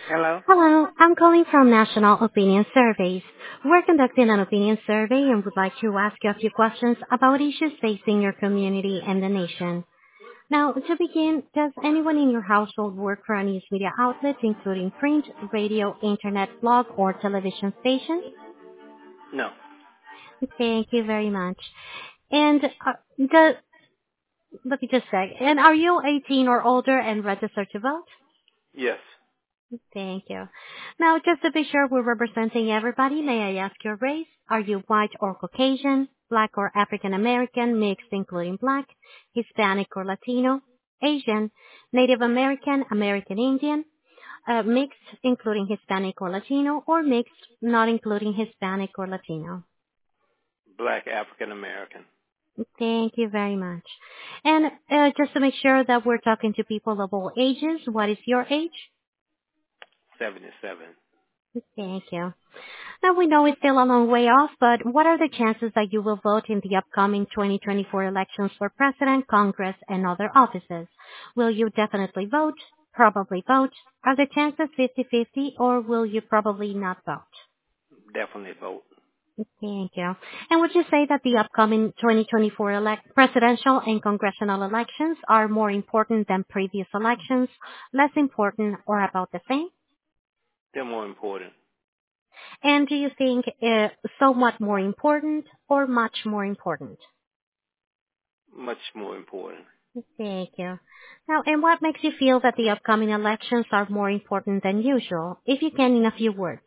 Hello? Hello, I'm calling from National Opinion Surveys. We're conducting an opinion survey and would like to ask you a few questions about issues facing your community and the nation. Now, to begin, does anyone in your household work for a news media outlet, including print, radio, internet, blog, or television station? No. Thank you very much. And let me just say, and are you 18 or older and registered to vote? Yes. Thank you. Now, just to be sure we're representing everybody, may I ask your race? Are you white or Caucasian, black or African American, mixed including black, Hispanic or Latino, Asian, Native American, American Indian, mixed including Hispanic or Latino, or mixed not including Hispanic or Latino? Black African American. Thank you very much. And just to make sure that we're talking to people of all ages, what is your age? 77. Thank you. Now we know it's still a long way off, but what are the chances that you will vote in the upcoming 2024 elections for President, Congress, and other offices? Will you definitely vote? Probably vote? Are the chances 50-50, or will you probably not vote? Definitely vote. Thank you. And would you say that the upcoming 2024 presidential and congressional elections are more important than previous elections, less important, or about the same? They're more important. And do you think somewhat more important or much more important? Much more important. Thank you. Now, and what makes you feel that the upcoming elections are more important than usual, if you can in a few words?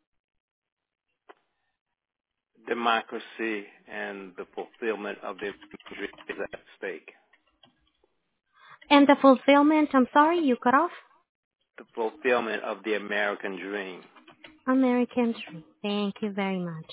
Democracy and the fulfillment of their dreams is at stake. And the fulfillment, I'm sorry, you cut off? The fulfillment of the American dream. American dream. Thank you very much.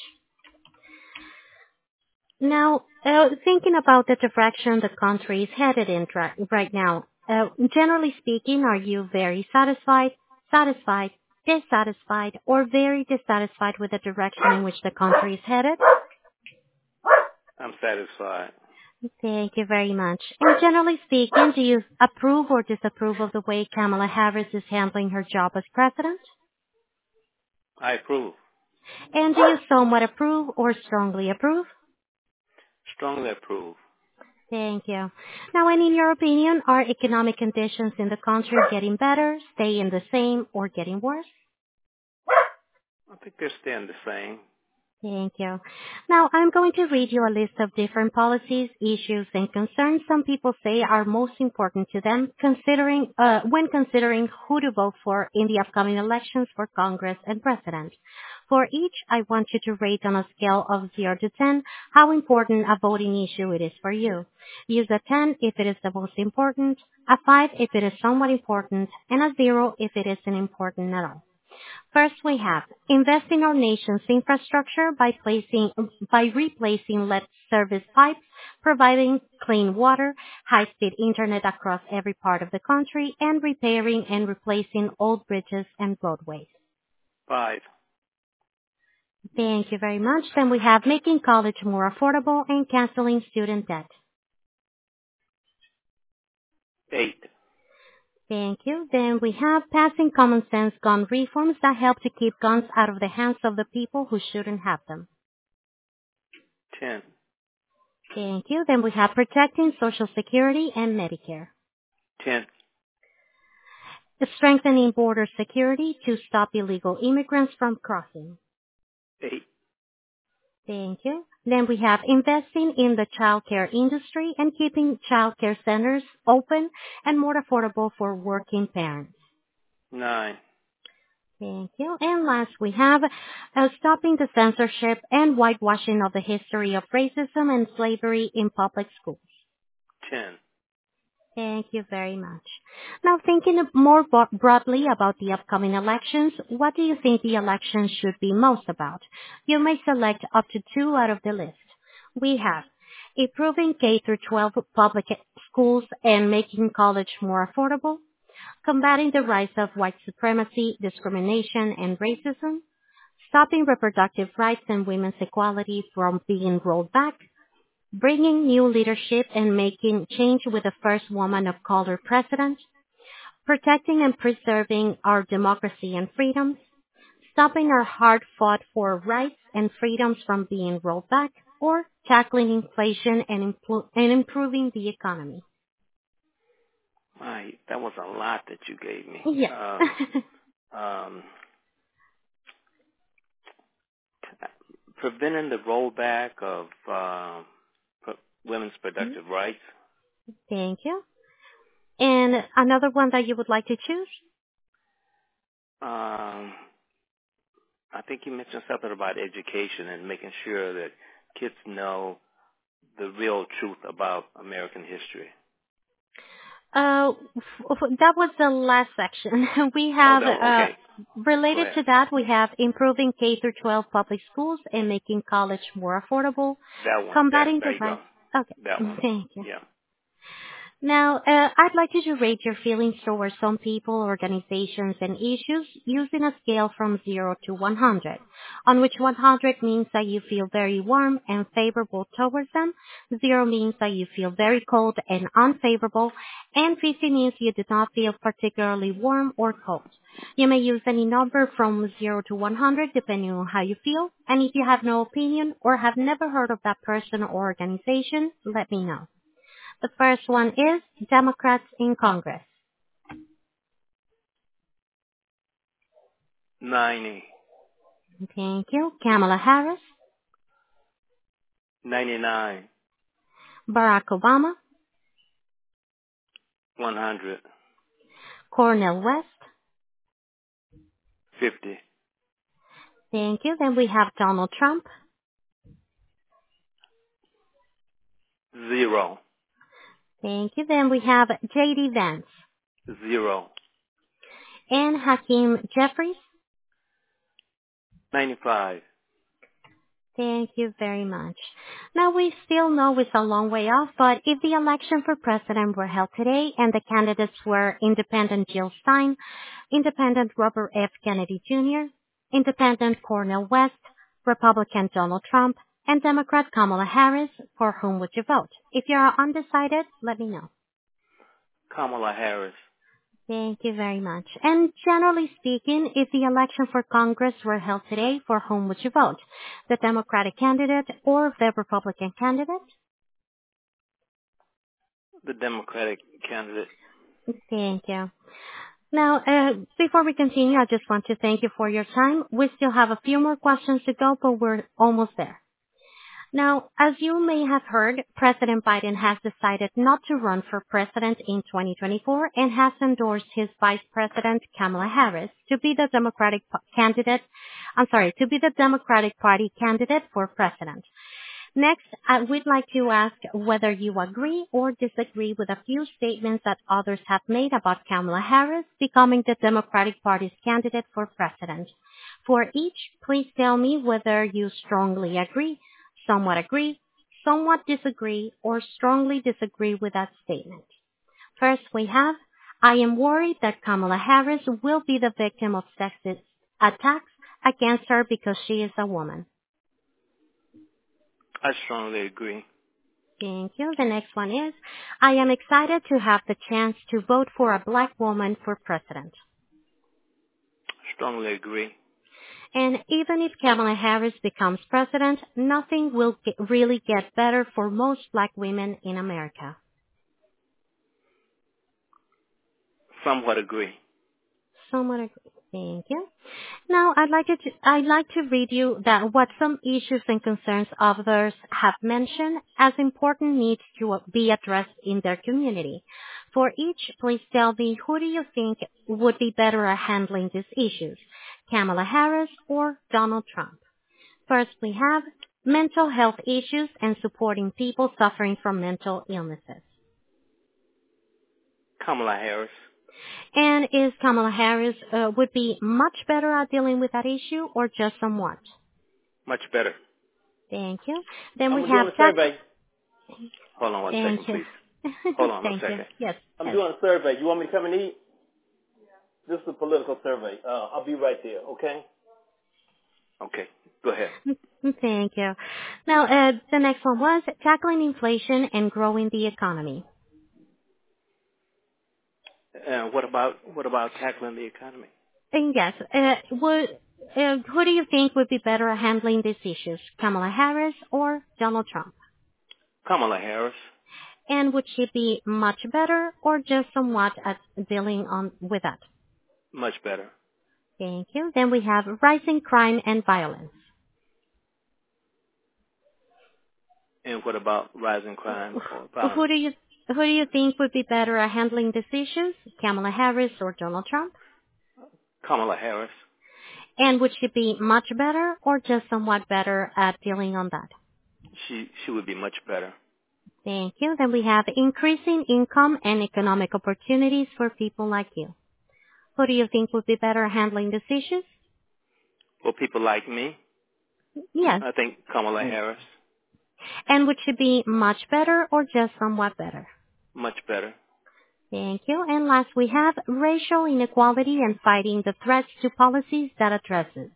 Now, thinking about the direction the country is headed in right now, generally speaking, are you very satisfied, dissatisfied, or very dissatisfied with the direction in which the country is headed? I'm satisfied. Thank you very much. And generally speaking, do you approve or disapprove of the way Kamala Harris is handling her job as president? I approve. And do you somewhat approve or strongly approve? Strongly approve. Thank you. Now, and in your opinion, are economic conditions in the country getting better, staying the same, or getting worse? I think they're staying the same. Thank you. Now, I'm going to read you a list of different policies, issues, and concerns some people say are most important to them when considering who to vote for in the upcoming elections for Congress and President. For each, I want you to rate on a scale of 0 to 10 how important a voting issue it is for you. Use a 10 if it is the most important, a 5 if it is somewhat important, and a 0 if it isn't important at all. First, we have invest in our nation's infrastructure by replacing lead service pipes, providing clean water, high-speed internet across every part of the country, and repairing and replacing old bridges and roadways. 5. Thank you very much. Then we have making college more affordable and canceling student debt. 8. Thank you. Then we have passing common sense gun reforms that help to keep guns out of the hands of the people who shouldn't have them. 10. Thank you. Then we have protecting Social Security and Medicare. 10. Strengthening border security to stop illegal immigrants from crossing. 8. Thank you. Then we have investing in the child care industry and keeping child care centers open and more affordable for working parents. 9. Thank you. And last, we have stopping the censorship and whitewashing of the history of racism and slavery in public schools. 10. Thank you very much. Now, thinking more broadly about the upcoming elections, what do you think the elections should be most about? You may select up to 2 out of the list. We have improving K through 12 public schools and making college more affordable, combating the rise of white supremacy, discrimination, and racism, stopping reproductive rights and women's equality from being rolled back, bringing new leadership and making change with the first woman of color president, protecting and preserving our democracy and freedoms, stopping our hard-fought for rights and freedoms from being rolled back, or tackling inflation and improving the economy. My, that was a lot that you gave me. Yes. Um, preventing the rollback of women's productive rights. Thank you. And another one that you would like to choose? I think you mentioned something about education and making sure that kids know the real truth about American history. That was the last section. We have, Okay. related to that, we have improving K through 12 public schools and making college more affordable. That one. Combating There the you go. Okay. That one. Thank you. Yeah. Now, I'd like you to rate your feelings towards some people, organizations, and issues using a scale from 0 to 100, on which 100 means that you feel very warm and favorable towards them, 0 means that you feel very cold and unfavorable, and 50 means you do not feel particularly warm or cold. You may use any number from 0 to 100 depending on how you feel, and if you have no opinion or have never heard of that person or organization, let me know. The first one is Democrats in Congress. 90. Thank you. Kamala Harris, 99. Barack Obama, 100. Cornel West. 50. Thank you. Then we have Donald Trump, 0. Thank you. Then we have J.D. Vance 0. and Hakeem Jeffries. 95. Thank you very much. Now, we still know it's a long way off, but if the election for president were held today and the candidates were Independent Jill Stein, Independent Robert F. Kennedy Jr., Independent Cornel West, Republican Donald Trump, and Democrat Kamala Harris, for whom would you vote? If you are undecided, let me know. Kamala Harris. Thank you very much. And generally speaking, if the election for Congress were held today, for whom would you vote? The Democratic candidate or the Republican candidate? The Democratic candidate. Thank you. Now, before we continue, I just want to thank you for your time. We still have a few more questions to go, but we're almost there. Now, as you may have heard, President Biden has decided not to run for president in 2024 and has endorsed his Vice President Kamala Harris to be the Democratic Party candidate for president. Next, we'd like to ask whether you agree or disagree with a few statements that others have made about Kamala Harris becoming the Democratic Party's candidate for president. For each, please tell me whether you strongly agree, somewhat disagree, or strongly disagree with that statement. First, we have, I am worried that Kamala Harris will be the victim of sexist attacks against her because she is a woman. I strongly agree. Thank you. The next one is, I am excited to have the chance to vote for a black woman for president. Strongly agree. And even if Kamala Harris becomes president, nothing will really get better for most black women in America. Somewhat agree. Somewhat agree. Thank you. Now, I'd like to read you what some issues and concerns others have mentioned as important needs to be addressed in their community. For each, please tell me who do you think would be better at handling these issues, Kamala Harris or Donald Trump? First, we have mental health issues and supporting people suffering from mental illnesses. Kamala Harris. And is Kamala Harris would be much better at dealing with that issue or just somewhat? Much better. Thank you. Then we I'm have doing a survey. Hold on one Thank second, you. please. Hold on one Thank second. you. Yes. I'm yes. doing a survey. You want me to come and eat? This is a political survey. I'll be right there, okay? Okay, go ahead. Thank you. Now, the next one was tackling inflation and growing the economy. What about tackling the economy? Yes. Who do you think would be better at handling these issues, Kamala Harris or Donald Trump? Kamala Harris. And would she be much better or just somewhat at dealing with that? Much better. Thank you. Then we have rising crime and violence. And what about rising crime or violence? Who do you think would be better at handling these issues, Kamala Harris or Donald Trump? Kamala Harris. And would she be much better or just somewhat better at dealing on that? She would be much better. Thank you. Then we have increasing income and economic opportunities for people like you. Who do you think would be better at handling these issues? For people like me? Yes. I think Kamala Harris. And would she be much better or just somewhat better? Much better. Thank you. And last, we have racial inequality and fighting the threats to policies that address it.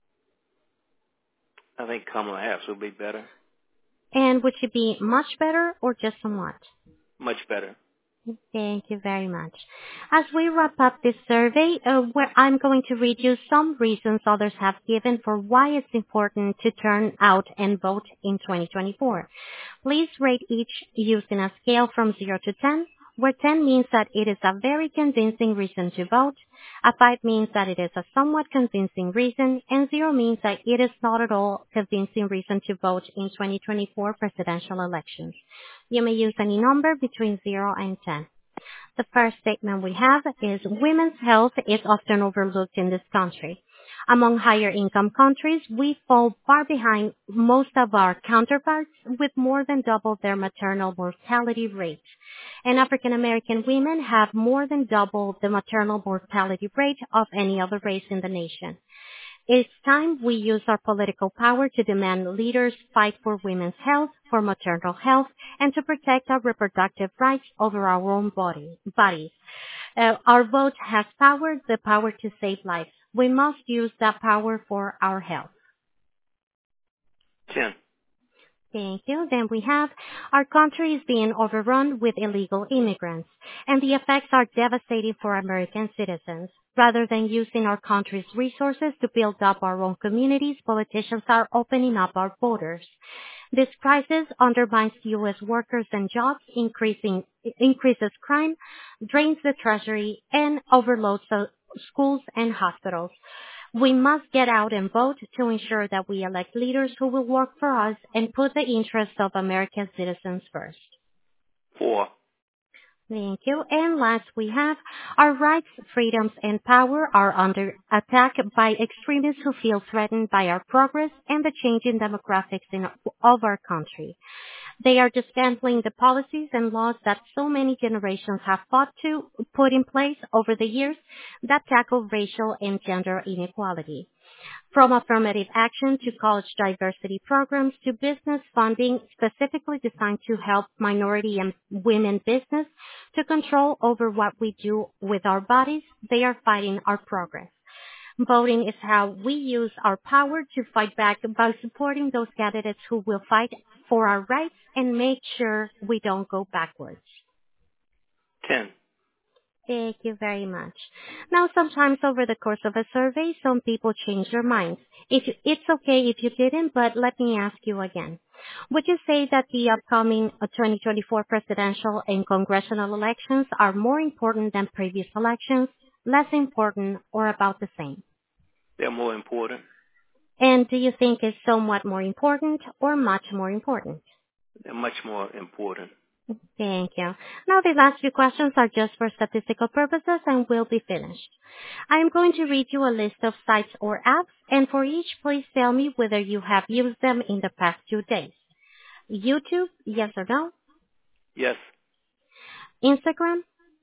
I think Kamala Harris would be better. And would she be much better or just somewhat? Much better. Thank you very much. As we wrap up this survey, where I'm going to read you some reasons others have given for why it's important to turn out and vote in 2024. Please rate each using a scale from 0 to 10, where 10 means that it is a very convincing reason to vote, a 5 means that it is a somewhat convincing reason, and 0 means that it is not at all convincing reason to vote in 2024 presidential elections. You may use any number between 0 and 10. The first statement we have is women's health is often overlooked in this country. Among higher income countries, we fall far behind most of our counterparts with more than double their maternal mortality rate. And African American women have more than double the maternal mortality rate of any other race in the nation. It's time we use our political power to demand leaders fight for women's health, for maternal health, and to protect our reproductive rights over our own bodies. Our vote has power, the power to save lives. We must use that power for our health. 10. Thank you. Then we have our country is being overrun with illegal immigrants, and the effects are devastating for American citizens. Rather than using our country's resources to build up our own communities, politicians are opening up our borders. This crisis undermines U.S. workers and jobs, increases crime, drains the treasury, and overloads schools and hospitals. We must get out and vote to ensure that we elect leaders who will work for us and put the interests of American citizens first. 4. Thank you. And last, we have our rights, freedoms, and power are under attack by extremists who feel threatened by our progress and the changing demographics of our country. They are dismantling the policies and laws that so many generations have fought to put in place over the years that tackle racial and gender inequality. From affirmative action to college diversity programs to business funding specifically designed to help minority and women business to control over what we do with our bodies, they are fighting our progress. Voting is how we use our power to fight back by supporting those candidates who will fight for our rights and make sure we don't go backwards. 10. Thank you very much. Now, sometimes over the course of a survey, some people change their minds. It's okay if you didn't, but let me ask you again. Would you say that the upcoming 2024 presidential and congressional elections are more important than previous elections, less important, or about the same? They're more important. And do you think it's somewhat more important or much more important? They're much more important. Thank you. Now the last few questions are just for statistical purposes and will be finished. I am going to read you a list of sites or apps, and for each, please tell me whether you have used them in the past 2 days. YouTube, yes or no? Yes. Instagram?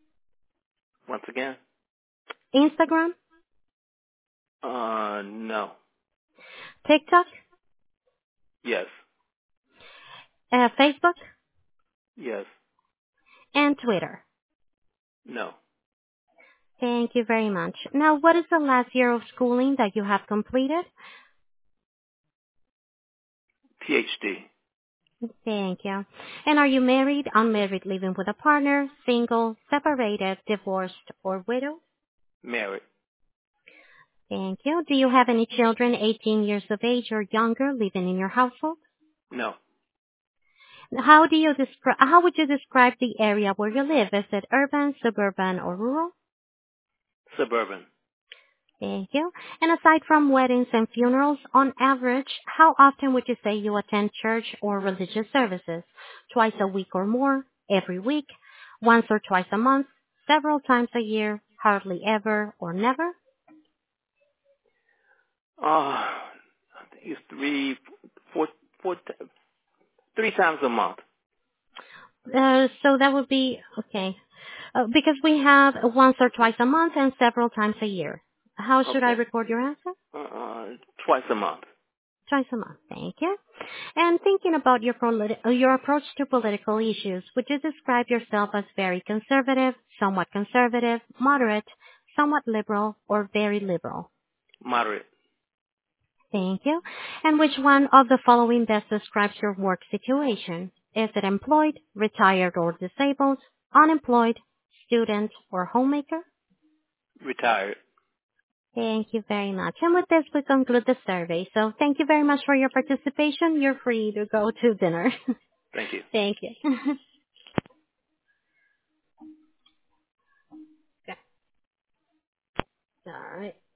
Once again? Instagram? No. TikTok? Yes. Facebook? Yes. And Twitter? No. Thank you very much. Now, what is the last year of schooling that you have completed? PhD. Thank you. And are you married, unmarried, living with a partner, single, separated, divorced, or widowed? Married. Thank you. Do you have any children 18 years of age or younger living in your household? No. How would you describe the area where you live? Is it urban, suburban, or rural? Suburban. Thank you. And aside from weddings and funerals, on average, how often would you say you attend church or religious services? Twice a week or more? Every week? Once or twice a month? Several times a year? Hardly ever or never? I think it's three times a month. So that would be, okay. Because we have once or twice a month and several times a year. How should I Okay. record your answer? Twice a month. Twice a month. Thank you. And thinking about your approach to political issues, would you describe yourself as very conservative, somewhat conservative, moderate, somewhat liberal, or very liberal? Moderate. Thank you. And which one of the following best describes your work situation? Is it employed, retired or disabled, unemployed, student, or homemaker? Retired. Thank you very much. And with this, we conclude the survey. So thank you very much for your participation. You're free to go to dinner. Thank you. Thank you. Okay. All right.